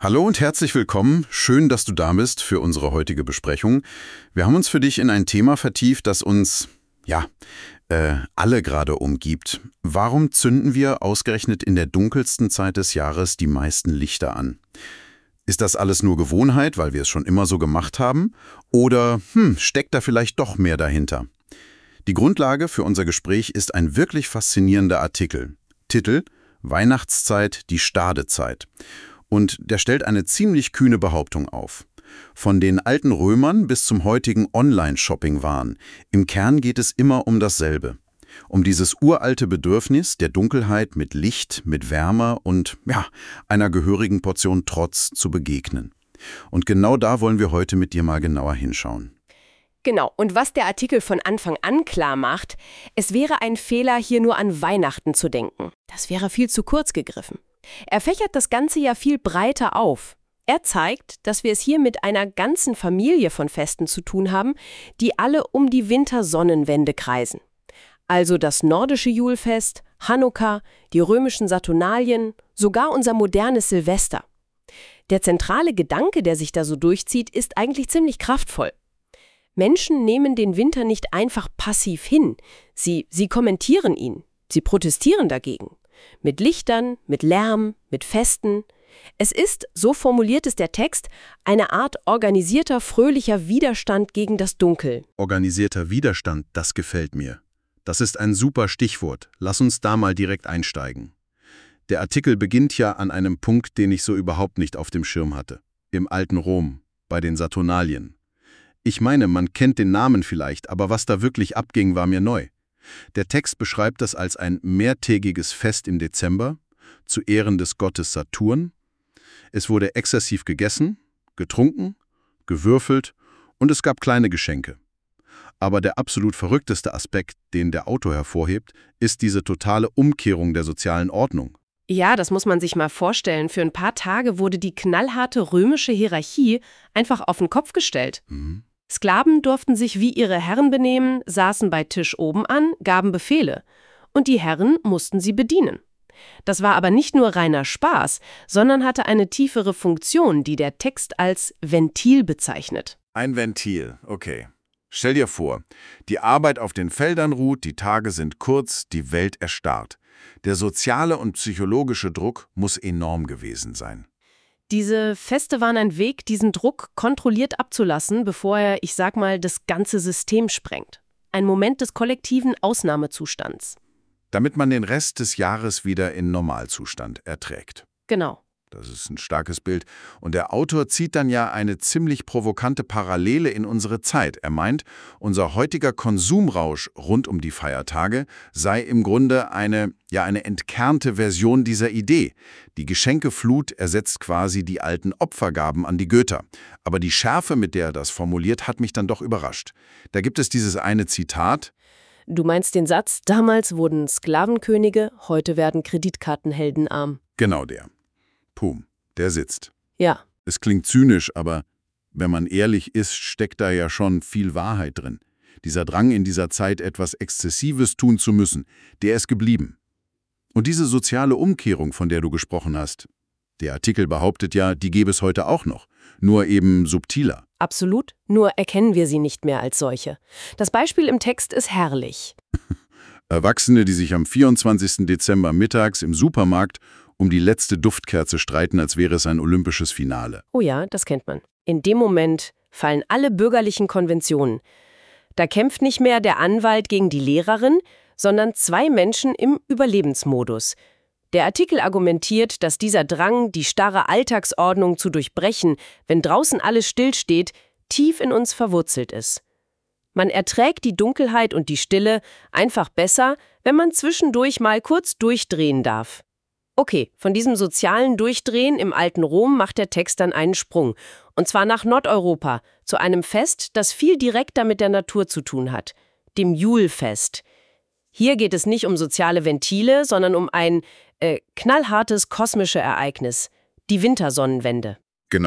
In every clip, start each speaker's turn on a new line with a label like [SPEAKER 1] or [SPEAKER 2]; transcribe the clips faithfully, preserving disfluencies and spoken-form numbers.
[SPEAKER 1] Hallo und herzlich willkommen. Schön, dass du da bist für unsere heutige Besprechung. Wir haben uns für dich in ein Thema vertieft, das uns, ja, äh, alle gerade umgibt. Warum zünden wir ausgerechnet in der dunkelsten Zeit des Jahres die meisten Lichter an? Ist das alles nur Gewohnheit, weil wir es schon immer so gemacht haben? Oder hm, steckt da vielleicht doch mehr dahinter? Die Grundlage für unser Gespräch ist ein wirklich faszinierender Artikel. Titel: Weihnachtszeit, die Stadezeit. Und der stellt eine ziemlich kühne Behauptung auf. Von den alten Römern bis zum heutigen Online-Shopping-Wahn. Im Kern geht es immer um dasselbe. Um dieses uralte Bedürfnis der Dunkelheit mit Licht, mit Wärme und ja, einer gehörigen Portion Trotz zu begegnen. Und genau da wollen wir heute mit dir mal genauer hinschauen.
[SPEAKER 2] Genau, und was der Artikel von Anfang an klar macht, es wäre ein Fehler, hier nur an Weihnachten zu denken. Das wäre viel zu kurz gegriffen. Er fächert das Ganze ja viel breiter auf. Er zeigt, dass wir es hier mit einer ganzen Familie von Festen zu tun haben, die alle um die Wintersonnenwende kreisen. Also das nordische Julfest, Hanukkah, die römischen Saturnalien, sogar unser modernes Silvester. Der zentrale Gedanke, der sich da so durchzieht, ist eigentlich ziemlich kraftvoll. Menschen nehmen den Winter nicht einfach passiv hin. Sie, sie kommentieren ihn. Sie protestieren dagegen. Mit Lichtern, mit Lärm, mit Festen. Es ist, so formuliert es der Text, eine Art organisierter, fröhlicher Widerstand gegen das Dunkel.
[SPEAKER 1] Organisierter Widerstand, das gefällt mir. Das ist ein super Stichwort. Lass uns da mal direkt einsteigen. Der Artikel beginnt ja an einem Punkt, den ich so überhaupt nicht auf dem Schirm hatte. Im alten Rom, bei den Saturnalien. Ich meine, man kennt den Namen vielleicht, aber was da wirklich abging, war mir neu. Der Text beschreibt das als ein mehrtägiges Fest im Dezember, zu Ehren des Gottes Saturn. Es wurde exzessiv gegessen, getrunken, gewürfelt und es gab kleine Geschenke. Aber der absolut verrückteste Aspekt, den der Autor hervorhebt, ist diese totale Umkehrung der sozialen Ordnung.
[SPEAKER 2] Ja, das muss man sich mal vorstellen. Für ein paar Tage wurde die knallharte römische Hierarchie einfach auf den Kopf gestellt.
[SPEAKER 1] Mhm.
[SPEAKER 2] Sklaven durften sich wie ihre Herren benehmen, saßen bei Tisch oben an, gaben Befehle. Und die Herren mussten sie bedienen. Das war aber nicht nur reiner Spaß, sondern hatte eine tiefere Funktion, die der Text als Ventil bezeichnet.
[SPEAKER 3] Ein Ventil, okay. Stell dir vor, die Arbeit auf den Feldern ruht, die Tage sind kurz, die Welt erstarrt. Der soziale und psychologische Druck muss enorm gewesen sein.
[SPEAKER 2] Diese Feste waren ein Weg, diesen Druck kontrolliert abzulassen, bevor er, ich sag mal, das ganze System sprengt. Ein Moment des kollektiven Ausnahmezustands.
[SPEAKER 3] Damit man den Rest des Jahres wieder in Normalzustand erträgt.
[SPEAKER 2] Genau.
[SPEAKER 3] Das ist ein starkes Bild. Und der Autor zieht dann ja eine ziemlich provokante Parallele in unsere Zeit. Er meint, unser heutiger Konsumrausch rund um die Feiertage sei im Grunde eine, ja, eine entkernte Version dieser Idee. Die Geschenkeflut ersetzt quasi die alten Opfergaben an die Götter. Aber die Schärfe, mit der er das formuliert, hat mich dann doch überrascht. Da gibt es dieses eine Zitat.
[SPEAKER 2] Du meinst den Satz, damals wurden Sklavenkönige, heute werden Kreditkartenhelden arm.
[SPEAKER 3] Genau der. Puh, der sitzt.
[SPEAKER 2] Ja.
[SPEAKER 3] Es klingt zynisch, aber wenn man ehrlich ist, steckt da ja schon viel Wahrheit drin. Dieser Drang in dieser Zeit, etwas Exzessives tun zu müssen, der ist geblieben. Und diese soziale Umkehrung, von der du gesprochen hast, der Artikel behauptet ja, die gäbe es heute auch noch, nur eben subtiler.
[SPEAKER 2] Absolut, nur erkennen wir sie nicht mehr als solche. Das Beispiel im Text ist herrlich.
[SPEAKER 3] Erwachsene, die sich am vierundzwanzigsten Dezember mittags im Supermarkt um die letzte Duftkerze streiten, als wäre es ein olympisches Finale.
[SPEAKER 2] Oh ja, das kennt man. In dem Moment fallen alle bürgerlichen Konventionen. Da kämpft nicht mehr der Anwalt gegen die Lehrerin, sondern zwei Menschen im Überlebensmodus. Der Artikel argumentiert, dass dieser Drang, die starre Alltagsordnung zu durchbrechen, wenn draußen alles stillsteht, tief in uns verwurzelt ist. Man erträgt die Dunkelheit und die Stille einfach besser, wenn man zwischendurch mal kurz durchdrehen darf. Okay, von diesem sozialen Durchdrehen im alten Rom macht der Text dann einen Sprung. Und zwar nach Nordeuropa, zu einem Fest, das viel direkter mit der Natur zu tun hat, dem Julfest. Hier geht es nicht um soziale Ventile, sondern um ein äh, knallhartes kosmisches Ereignis, die Wintersonnenwende.
[SPEAKER 3] Genau.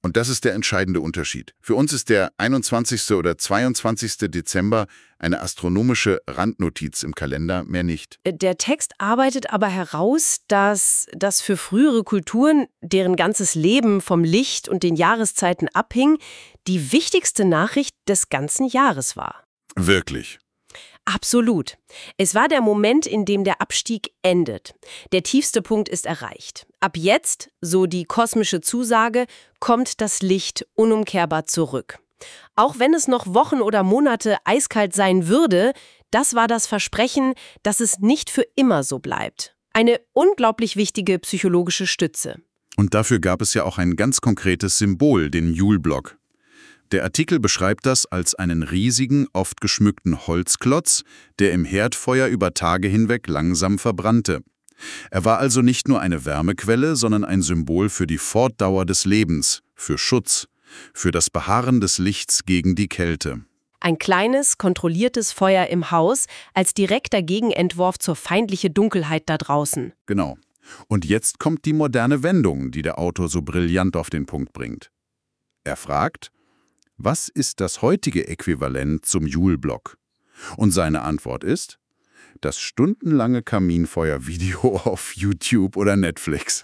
[SPEAKER 3] Und das ist der entscheidende Unterschied. Für uns ist der einundzwanzigste oder zweiundzwanzigste Dezember eine astronomische Randnotiz im Kalender, mehr nicht.
[SPEAKER 2] Der Text arbeitet aber heraus, dass das für frühere Kulturen, deren ganzes Leben vom Licht und den Jahreszeiten abhing, die wichtigste Nachricht des ganzen Jahres war.
[SPEAKER 3] Wirklich.
[SPEAKER 2] Absolut. Es war der Moment, in dem der Abstieg endet. Der tiefste Punkt ist erreicht. Ab jetzt, so die kosmische Zusage, kommt das Licht unumkehrbar zurück. Auch wenn es noch Wochen oder Monate eiskalt sein würde, das war das Versprechen, dass es nicht für immer so bleibt. Eine unglaublich wichtige psychologische Stütze.
[SPEAKER 1] Und dafür gab es ja auch ein ganz konkretes Symbol, den Juleblock. Der Artikel beschreibt das als einen riesigen, oft geschmückten Holzklotz, der im Herdfeuer über Tage hinweg langsam verbrannte. Er war also nicht nur eine Wärmequelle, sondern ein Symbol für die Fortdauer des Lebens, für Schutz, für das Beharren des Lichts gegen die Kälte.
[SPEAKER 2] Ein kleines, kontrolliertes Feuer im Haus als direkter Gegenentwurf zur feindlichen Dunkelheit da draußen.
[SPEAKER 1] Genau. Und jetzt kommt die moderne Wendung, die der Autor so brillant auf den Punkt bringt. Er fragt: Was ist das heutige Äquivalent zum Juleblock? Und seine Antwort ist: das stundenlange Kaminfeuer-Video auf YouTube oder Netflix.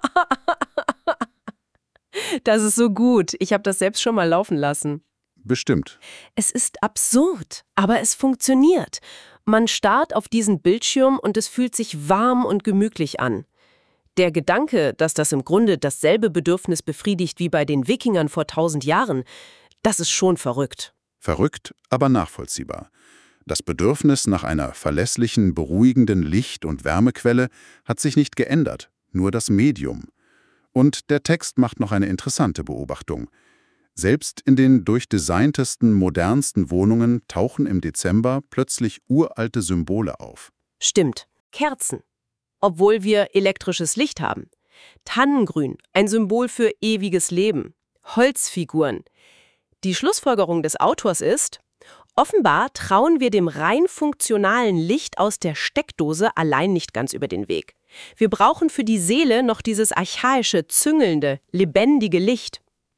[SPEAKER 2] Das ist so gut. Ich habe das selbst schon mal laufen lassen.
[SPEAKER 1] Bestimmt.
[SPEAKER 2] Es ist absurd, aber es funktioniert. Man starrt auf diesen Bildschirm und es fühlt sich warm und gemütlich an. Der Gedanke, dass das im Grunde dasselbe Bedürfnis befriedigt wie bei den Wikingern vor tausend Jahren, das ist schon verrückt.
[SPEAKER 1] Verrückt, aber nachvollziehbar. Das Bedürfnis nach einer verlässlichen, beruhigenden Licht- und Wärmequelle hat sich nicht geändert, nur das Medium. Und der Text macht noch eine interessante Beobachtung. Selbst in den durchdesigntesten, modernsten Wohnungen tauchen im Dezember plötzlich uralte Symbole auf.
[SPEAKER 2] Stimmt. Kerzen. Obwohl wir elektrisches Licht haben. Tannengrün, ein Symbol für ewiges Leben. Holzfiguren. Die Schlussfolgerung des Autors ist: Offenbar trauen wir dem rein funktionalen Licht aus der Steckdose allein nicht ganz über den Weg. Wir brauchen für die Seele noch dieses archaische, züngelnde, lebendige Licht.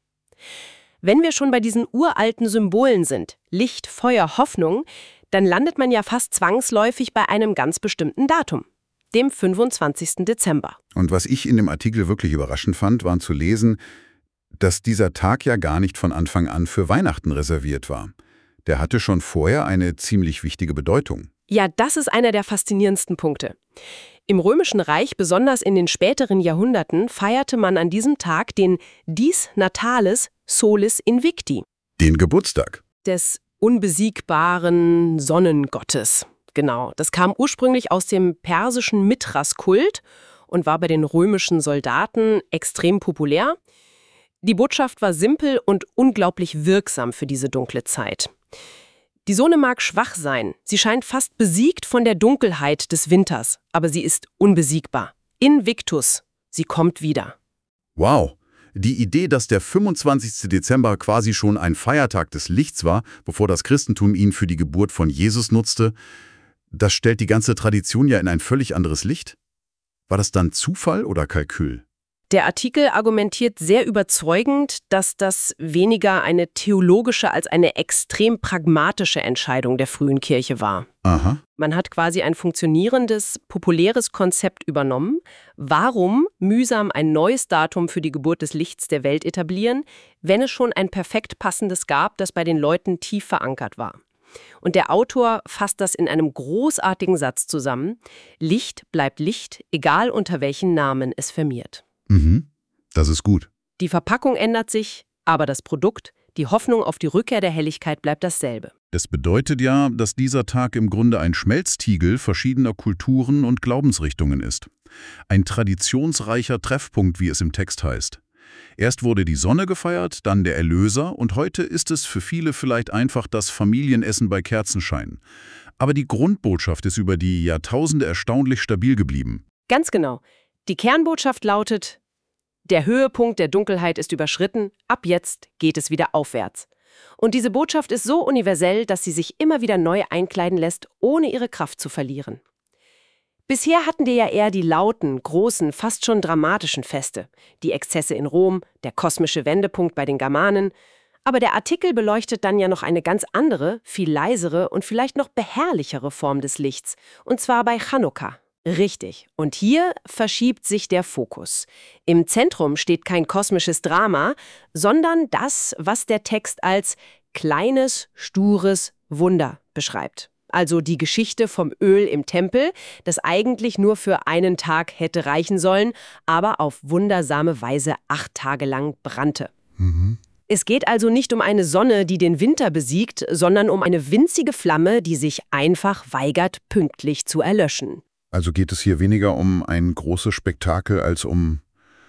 [SPEAKER 2] Wenn wir schon bei diesen uralten Symbolen sind, Licht, Feuer, Hoffnung, dann landet man ja fast zwangsläufig bei einem ganz bestimmten Datum, dem fünfundzwanzigsten Dezember.
[SPEAKER 1] Und was ich in dem Artikel wirklich überraschend fand, war zu lesen, dass dieser Tag ja gar nicht von Anfang an für Weihnachten reserviert war. Der hatte schon vorher eine ziemlich wichtige Bedeutung.
[SPEAKER 2] Ja, das ist einer der faszinierendsten Punkte. Im Römischen Reich, besonders in den späteren Jahrhunderten, feierte man an diesem Tag den Dies Natalis Solis Invicti.
[SPEAKER 1] Den Geburtstag.
[SPEAKER 2] Des unbesiegbaren Sonnengottes. Genau, das kam ursprünglich aus dem persischen Mithras-Kult und war bei den römischen Soldaten extrem populär. Die Botschaft war simpel und unglaublich wirksam für diese dunkle Zeit. Die Sonne mag schwach sein, sie scheint fast besiegt von der Dunkelheit des Winters, aber sie ist unbesiegbar. Invictus, sie kommt wieder.
[SPEAKER 1] Wow, die Idee, dass der fünfundzwanzigste Dezember quasi schon ein Feiertag des Lichts war, bevor das Christentum ihn für die Geburt von Jesus nutzte, das stellt die ganze Tradition ja in ein völlig anderes Licht. War das dann Zufall oder Kalkül?
[SPEAKER 2] Der Artikel argumentiert sehr überzeugend, dass das weniger eine theologische als eine extrem pragmatische Entscheidung der frühen Kirche war.
[SPEAKER 1] Aha.
[SPEAKER 2] Man hat quasi ein funktionierendes, populäres Konzept übernommen. Warum mühsam ein neues Datum für die Geburt des Lichts der Welt etablieren, wenn es schon ein perfekt passendes gab, das bei den Leuten tief verankert war? Und der Autor fasst das in einem großartigen Satz zusammen: Licht bleibt Licht, egal unter welchen Namen es firmiert.
[SPEAKER 1] Mhm, das ist gut.
[SPEAKER 2] Die Verpackung ändert sich, aber das Produkt, die Hoffnung auf die Rückkehr der Helligkeit bleibt dasselbe.
[SPEAKER 1] Das bedeutet ja, dass dieser Tag im Grunde ein Schmelztiegel verschiedener Kulturen und Glaubensrichtungen ist. Ein traditionsreicher Treffpunkt, wie es im Text heißt. Erst wurde die Sonne gefeiert, dann der Erlöser und heute ist es für viele vielleicht einfach das Familienessen bei Kerzenschein. Aber die Grundbotschaft ist über die Jahrtausende erstaunlich stabil geblieben.
[SPEAKER 2] Ganz genau. Die Kernbotschaft lautet: Der Höhepunkt der Dunkelheit ist überschritten, ab jetzt geht es wieder aufwärts. Und diese Botschaft ist so universell, dass sie sich immer wieder neu einkleiden lässt, ohne ihre Kraft zu verlieren. Bisher hatten wir ja eher die lauten, großen, fast schon dramatischen Feste. Die Exzesse in Rom, der kosmische Wendepunkt bei den Germanen. Aber der Artikel beleuchtet dann ja noch eine ganz andere, viel leisere und vielleicht noch beherrlichere Form des Lichts. Und zwar bei Chanukka. Richtig. Und hier verschiebt sich der Fokus. Im Zentrum steht kein kosmisches Drama, sondern das, was der Text als kleines, stures Wunder beschreibt. Also die Geschichte vom Öl im Tempel, das eigentlich nur für einen Tag hätte reichen sollen, aber auf wundersame Weise acht Tage lang brannte.
[SPEAKER 1] Mhm.
[SPEAKER 2] Es geht also nicht um eine Sonne, die den Winter besiegt, sondern um eine winzige Flamme, die sich einfach weigert, pünktlich zu erlöschen.
[SPEAKER 1] Also geht es hier weniger um ein großes Spektakel als um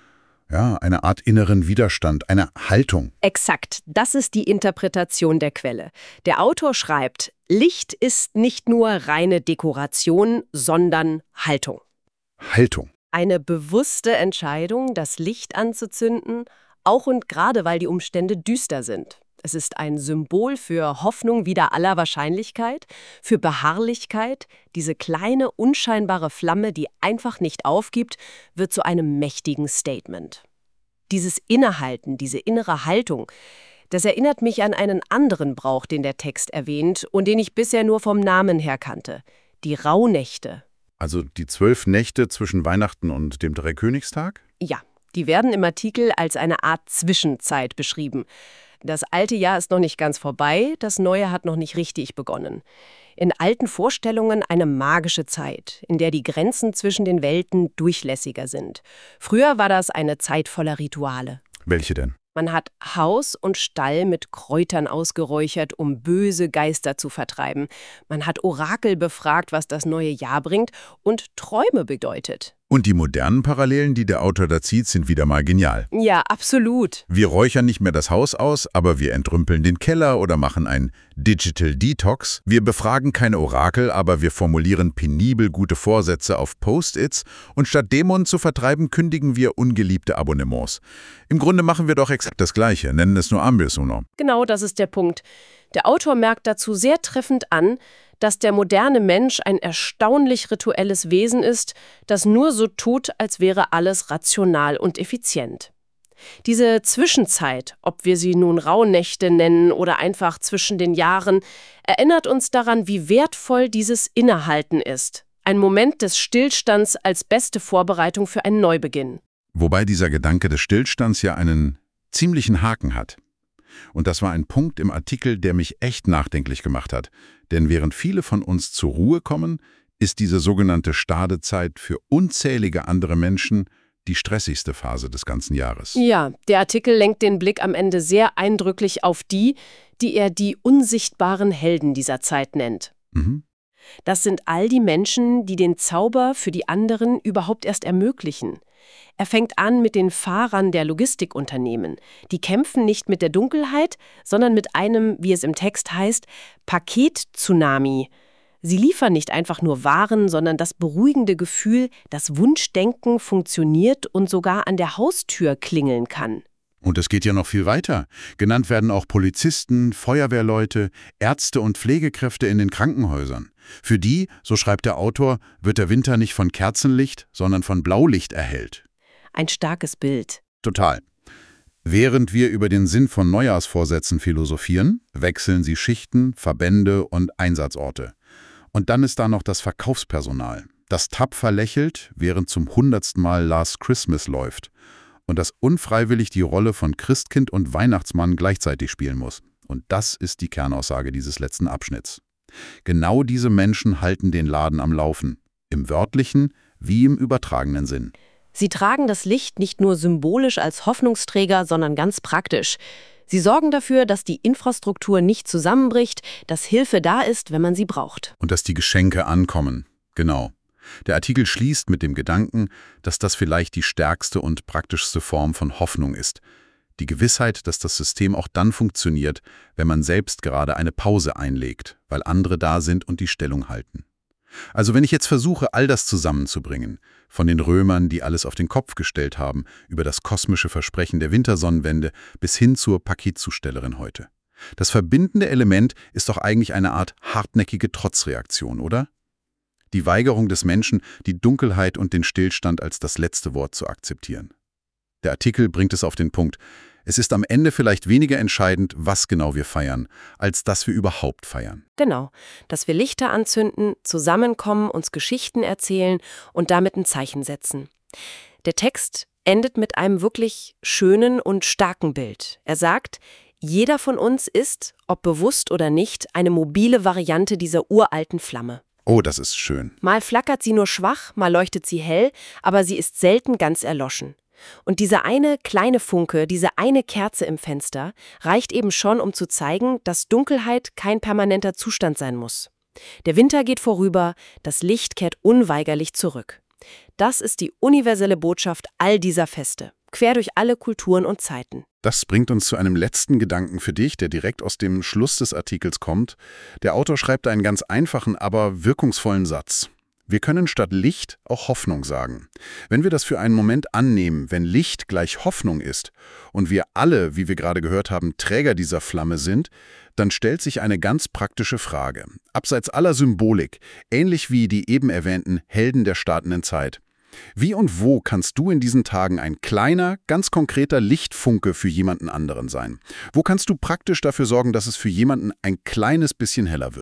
[SPEAKER 1] ja, eine Art inneren Widerstand, eine Haltung.
[SPEAKER 2] Exakt, das ist die Interpretation der Quelle. Der Autor schreibt, Licht ist nicht nur reine Dekoration, sondern Haltung.
[SPEAKER 1] Haltung.
[SPEAKER 2] Eine bewusste Entscheidung, das Licht anzuzünden, auch und gerade weil die Umstände düster sind. Es ist ein Symbol für Hoffnung wider aller Wahrscheinlichkeit, für Beharrlichkeit. Diese kleine, unscheinbare Flamme, die einfach nicht aufgibt, wird zu einem mächtigen Statement. Dieses Innehalten, diese innere Haltung, das erinnert mich an einen anderen Brauch, den der Text erwähnt und den ich bisher nur vom Namen her kannte. Die Rauhnächte.
[SPEAKER 1] Also die zwölf Nächte zwischen Weihnachten und dem Dreikönigstag?
[SPEAKER 2] Ja, die werden im Artikel als eine Art Zwischenzeit beschrieben. Das alte Jahr ist noch nicht ganz vorbei, das neue hat noch nicht richtig begonnen. In alten Vorstellungen eine magische Zeit, in der die Grenzen zwischen den Welten durchlässiger sind. Früher war das eine Zeit voller Rituale.
[SPEAKER 1] Welche denn?
[SPEAKER 2] Man hat Haus und Stall mit Kräutern ausgeräuchert, um böse Geister zu vertreiben. Man hat Orakel befragt, was das neue Jahr bringt und Träume bedeutet.
[SPEAKER 1] Und die modernen Parallelen, die der Autor da zieht, sind wieder mal genial.
[SPEAKER 2] Ja, absolut.
[SPEAKER 1] Wir räuchern nicht mehr das Haus aus, aber wir entrümpeln den Keller oder machen ein Digital Detox. Wir befragen keine Orakel, aber wir formulieren penibel gute Vorsätze auf Post-its und statt Dämonen zu vertreiben, kündigen wir ungeliebte Abonnements. Im Grunde machen wir doch exakt das Gleiche, nennen es nur Ambius Uno.
[SPEAKER 2] Genau, das ist der Punkt. Der Autor merkt dazu sehr treffend an, dass der moderne Mensch ein erstaunlich rituelles Wesen ist, das nur so tut, als wäre alles rational und effizient. Diese Zwischenzeit, ob wir sie nun Rauhnächte nennen oder einfach zwischen den Jahren, erinnert uns daran, wie wertvoll dieses Innehalten ist. Ein Moment des Stillstands als beste Vorbereitung für einen Neubeginn.
[SPEAKER 1] Wobei dieser Gedanke des Stillstands ja einen ziemlichen Haken hat. Und das war ein Punkt im Artikel, der mich echt nachdenklich gemacht hat. Denn während viele von uns zur Ruhe kommen, ist diese sogenannte Stadezeit für unzählige andere Menschen die stressigste Phase des ganzen Jahres.
[SPEAKER 2] Ja, der Artikel lenkt den Blick am Ende sehr eindrücklich auf die, die er die unsichtbaren Helden dieser Zeit nennt.
[SPEAKER 1] Mhm.
[SPEAKER 2] Das sind all die Menschen, die den Zauber für die anderen überhaupt erst ermöglichen. Er fängt an mit den Fahrern der Logistikunternehmen. Die kämpfen nicht mit der Dunkelheit, sondern mit einem, wie es im Text heißt, Paket-Tsunami. Sie liefern nicht einfach nur Waren, sondern das beruhigende Gefühl, dass Wunschdenken funktioniert und sogar an der Haustür klingeln kann.
[SPEAKER 1] Und es geht ja noch viel weiter. Genannt werden auch Polizisten, Feuerwehrleute, Ärzte und Pflegekräfte in den Krankenhäusern. Für die, so schreibt der Autor, wird der Winter nicht von Kerzenlicht, sondern von Blaulicht erhellt.
[SPEAKER 2] Ein starkes Bild.
[SPEAKER 1] Total. Während wir über den Sinn von Neujahrsvorsätzen philosophieren, wechseln sie Schichten, Verbände und Einsatzorte. Und dann ist da noch das Verkaufspersonal, das tapfer lächelt, während zum hundertsten Mal Last Christmas läuft. Und das unfreiwillig die Rolle von Christkind und Weihnachtsmann gleichzeitig spielen muss. Und das ist die Kernaussage dieses letzten Abschnitts. Genau diese Menschen halten den Laden am Laufen, im wörtlichen wie im übertragenen Sinn.
[SPEAKER 2] Sie tragen das Licht nicht nur symbolisch als Hoffnungsträger, sondern ganz praktisch. Sie sorgen dafür, dass die Infrastruktur nicht zusammenbricht, dass Hilfe da ist, wenn man sie braucht.
[SPEAKER 1] Und dass die Geschenke ankommen. Genau. Der Artikel schließt mit dem Gedanken, dass das vielleicht die stärkste und praktischste Form von Hoffnung ist. Die Gewissheit, dass das System auch dann funktioniert, wenn man selbst gerade eine Pause einlegt, weil andere da sind und die Stellung halten. Also wenn ich jetzt versuche, all das zusammenzubringen, von den Römern, die alles auf den Kopf gestellt haben, über das kosmische Versprechen der Wintersonnenwende bis hin zur Paketzustellerin heute. Das verbindende Element ist doch eigentlich eine Art hartnäckige Trotzreaktion, oder? Die Weigerung des Menschen, die Dunkelheit und den Stillstand als das letzte Wort zu akzeptieren. Der Artikel bringt es auf den Punkt. Es ist am Ende vielleicht weniger entscheidend, was genau wir feiern, als dass wir überhaupt feiern.
[SPEAKER 2] Genau, dass wir Lichter anzünden, zusammenkommen, uns Geschichten erzählen und damit ein Zeichen setzen. Der Text endet mit einem wirklich schönen und starken Bild. Er sagt, jeder von uns ist, ob bewusst oder nicht, eine mobile Variante dieser uralten Flamme.
[SPEAKER 1] Oh, das ist schön.
[SPEAKER 2] Mal flackert sie nur schwach, mal leuchtet sie hell, aber sie ist selten ganz erloschen. Und diese eine kleine Funke, diese eine Kerze im Fenster, reicht eben schon, um zu zeigen, dass Dunkelheit kein permanenter Zustand sein muss. Der Winter geht vorüber, das Licht kehrt unweigerlich zurück. Das ist die universelle Botschaft all dieser Feste, quer durch alle Kulturen und Zeiten.
[SPEAKER 1] Das bringt uns zu einem letzten Gedanken für dich, der direkt aus dem Schluss des Artikels kommt. Der Autor schreibt einen ganz einfachen, aber wirkungsvollen Satz. Wir können statt Licht auch Hoffnung sagen. Wenn wir das für einen Moment annehmen, wenn Licht gleich Hoffnung ist und wir alle, wie wir gerade gehört haben, Träger dieser Flamme sind, dann stellt sich eine ganz praktische Frage. Abseits aller Symbolik, ähnlich wie die eben erwähnten Helden der startenden Zeit. Wie und wo kannst du in diesen Tagen ein kleiner, ganz konkreter Lichtfunke für jemanden anderen sein? Wo kannst du praktisch dafür sorgen, dass es für jemanden ein kleines bisschen heller wird?